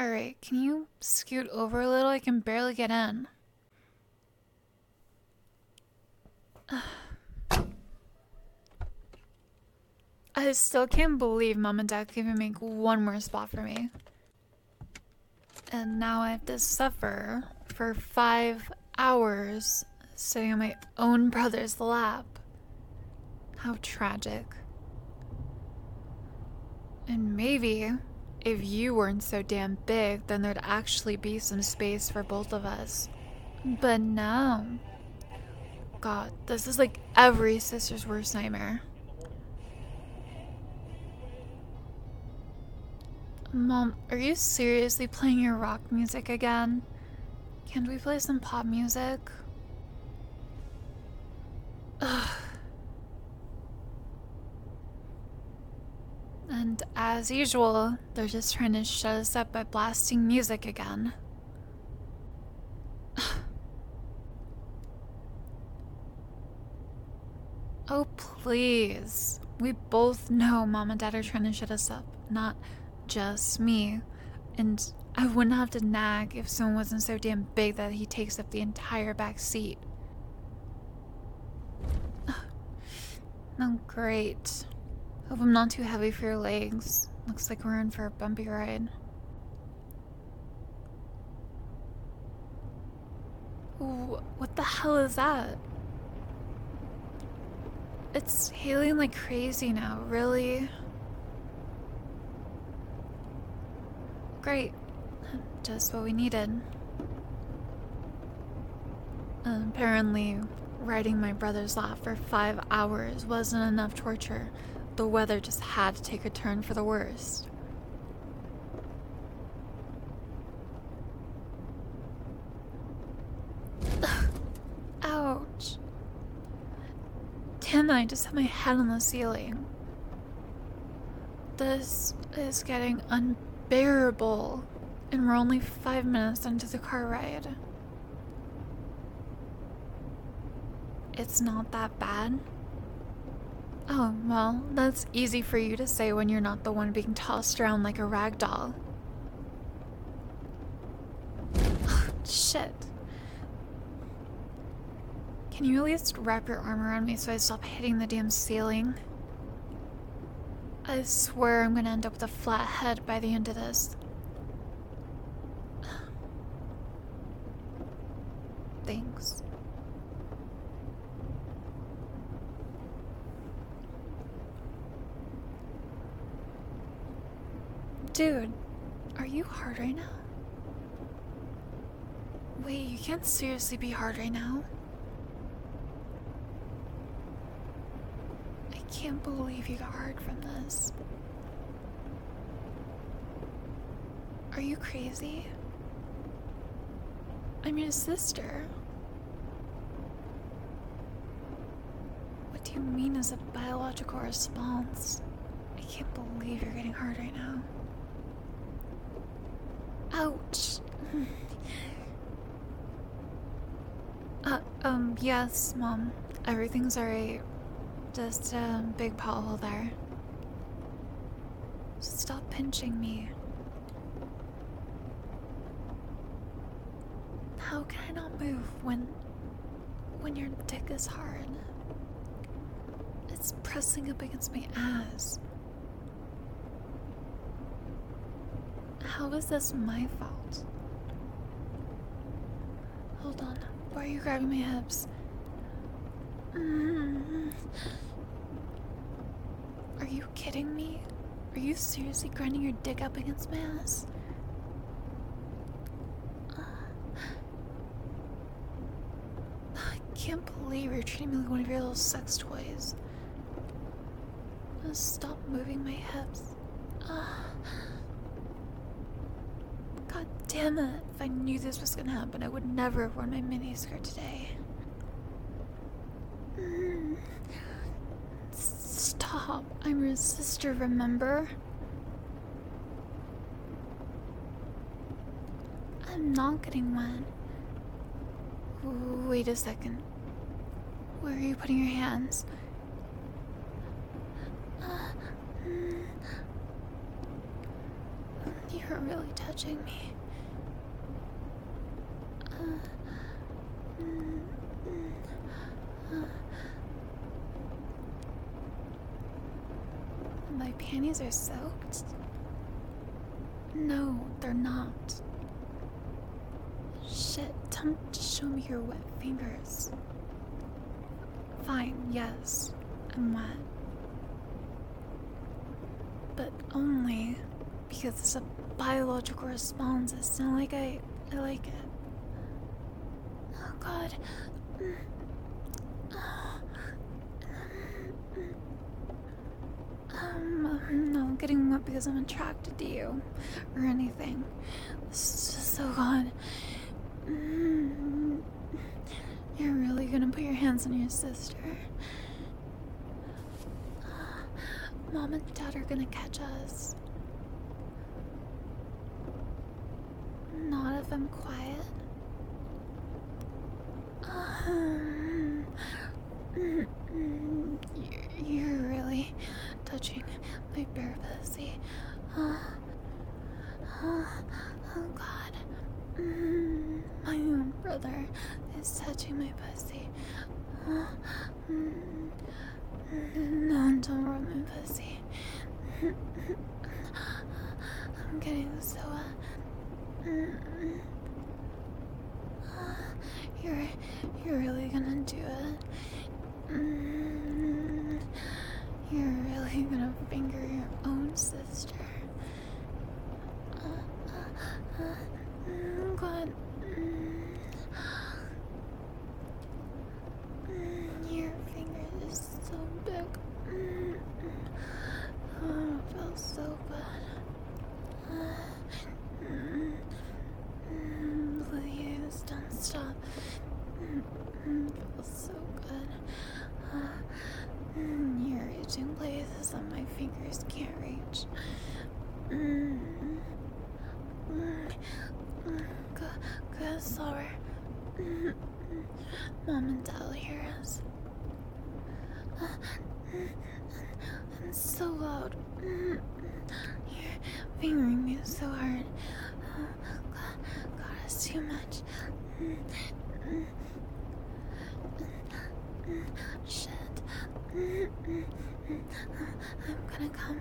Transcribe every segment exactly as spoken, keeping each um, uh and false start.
Alright, can you scoot over a little? I can barely get in. I still can't believe Mom and Dad could even make one more spot for me. And now I have to suffer for five hours sitting on my own brother's lap. How tragic. And maybe if you weren't so damn big, then there'd actually be some space for both of us. But no. God, this is like every sister's worst nightmare. Mom, are you seriously playing your rock music again? Can't we play some pop music? Ugh. And as usual, they're just trying to shut us up by blasting music again. Oh, please. We both know Mom and Dad are trying to shut us up, not just me. And I wouldn't have to nag if someone wasn't so damn big that he takes up the entire back seat. Oh, great. Hope I'm not too heavy for your legs. Looks like we're in for a bumpy ride. Ooh, what the hell is that? It's hailing like crazy now, really? Great. Just what we needed. Uh, apparently, riding my brother's lap for five hours wasn't enough torture. The weather just had to take a turn for the worst. Ouch. Damn it, I just hit my head on the ceiling. This is getting unbearable, and we're only five minutes into the car ride. It's not that bad. Oh, well, that's easy for you to say when you're not the one being tossed around like a rag doll. Shit. Can you at least wrap your arm around me so I stop hitting the damn ceiling? I swear I'm gonna end up with a flat head by the end of this. Thanks. Dude, are you hard right now? Wait, you can't seriously be hard right now. I can't believe you got hard from this. Are you crazy? I'm your sister. What do you mean as a biological response? I can't believe you're getting hard right now. Ouch. uh, um, yes, Mom. Everything's alright. Just a big pothole there. Just stop pinching me. How can I not move when... when your dick is hard? It's pressing up against my ass. How is this my fault? Hold on. Why are you grabbing my hips? Mm. Are you kidding me? Are you seriously grinding your dick up against my ass? Uh, I can't believe you're treating me like one of your little sex toys. Just stop moving my hips. Uh, God damn it. If I knew this was gonna happen, I would never have worn my miniskirt today. Mm. Stop. I'm your sister, remember? I'm not getting wet. Wait a second. Where are you putting your hands? Uh, mm. You're really touching me. Uh, mm, mm, uh. My panties are soaked? No, they're not. Shit, don't show me your wet fingers. Fine, yes, I'm wet. But only because it's a biological response. It's not like I, I like it. Oh god. Um, I'm not getting wet because I'm attracted to you or anything. This is just so hot. You're really gonna put your hands on your sister. Mom and Dad are gonna catch us. Not if I'm quiet. Um, you're, you're really touching my bare pussy. Uh, uh, oh god. Mm, my own brother is touching my pussy. Uh, mm, no, don't rub my pussy. I'm getting so uh, mm, uh, you're you're really gonna do it. Mm, you're really gonna finger your own sister. Uh, uh, uh, mm, God. Mm, mm, your finger is so big. Mm, oh, it feels so good. Uh, mm, mm, please don't stop. Mm, mm, it feels so good. Uh, mm, you're reaching places that my fingers can't reach. Mm, mm, mm, go, go slower. Mm, mm, Mom and Dad will hear us. Uh, mm, and so loud. Mm, you're fingering me so hard. Uh, God, God, it's too much. Mm, mm, mm, shit. Mm, mm, mm, I'm gonna come.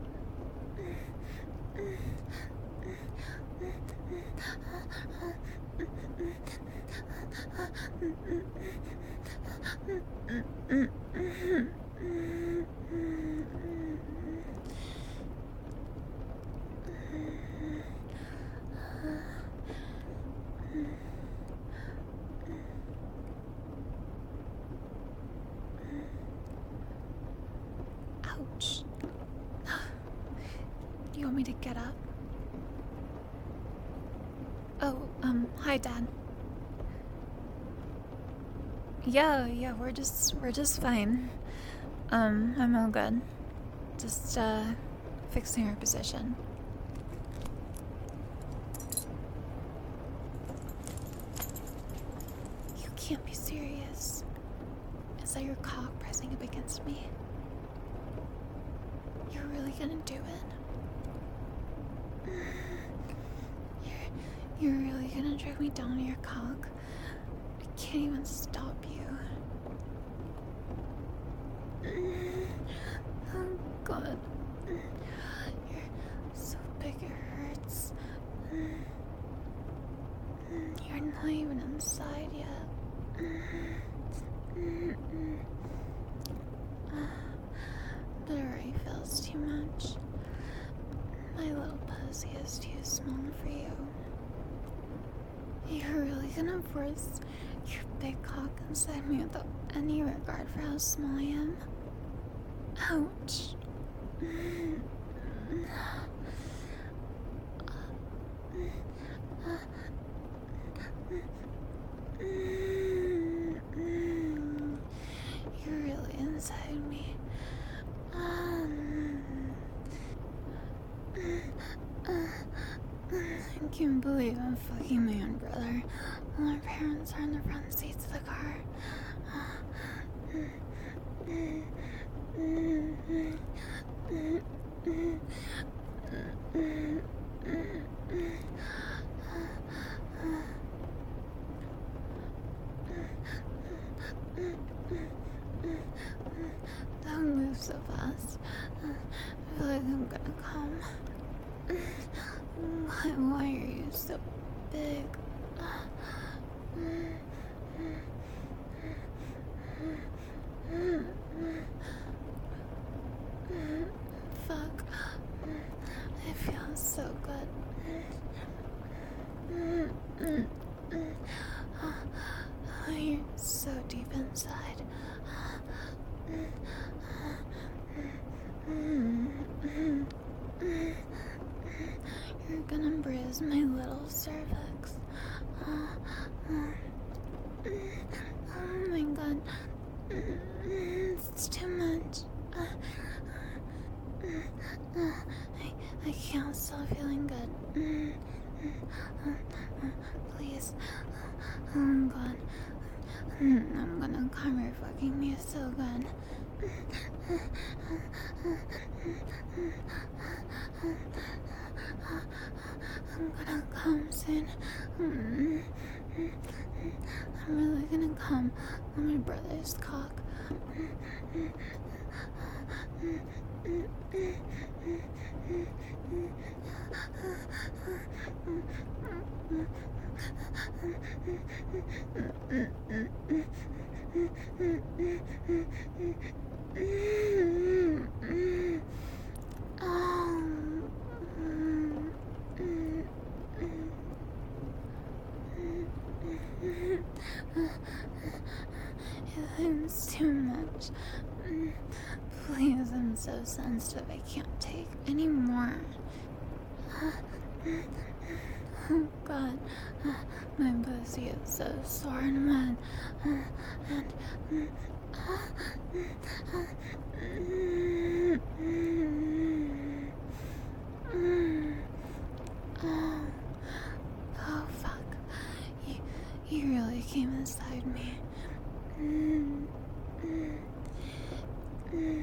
Ouch. Do you want me to get up? Oh, um, hi, Dad. Yeah, yeah, we're just, we're just fine. Um, I'm all good. Just, uh, fixing her position. You can't be serious. Is that your cock pressing up against me? You're really gonna do it? You're, you're really gonna drag me down to your cock? I can't even stop you. Oh god. You're so big it hurts. You're not even inside yet. But it already feels too much. My little pussy is too small for you. You're really gonna force your big cock inside me without any regard for how small I am? Ouch. You're really inside me. Um, I can't believe I'm fucking my own brother while our parents are in the front seats of the car. you're so big. Fuck. It feels so good. Oh, you're so deep inside. You're gonna bruise my little cervix. Oh my god. It's too much. I, I can't stop feeling good. Please. Oh god. I'm gonna come. You're fucking me so good. I'm gonna come soon. I'm really gonna come on my brother's cock. It hurts too much. Please, I'm so sensitive. I can't take any more. Oh god, my pussy is so sore and wet. And oh, oh fuck. You, you really came inside me. Mm, mm, mm.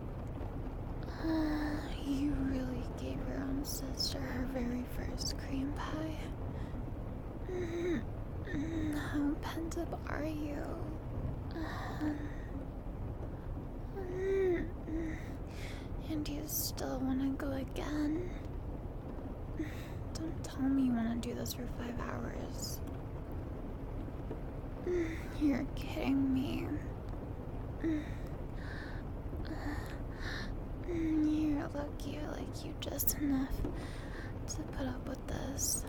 Uh, you really gave your own sister her very first cream pie. Mm, mm, how pent up are you? Um, mm, mm. And you still want to go again? Don't tell me you want to do this for five hours. You're kidding me. You're lucky I like you just enough to put up with this.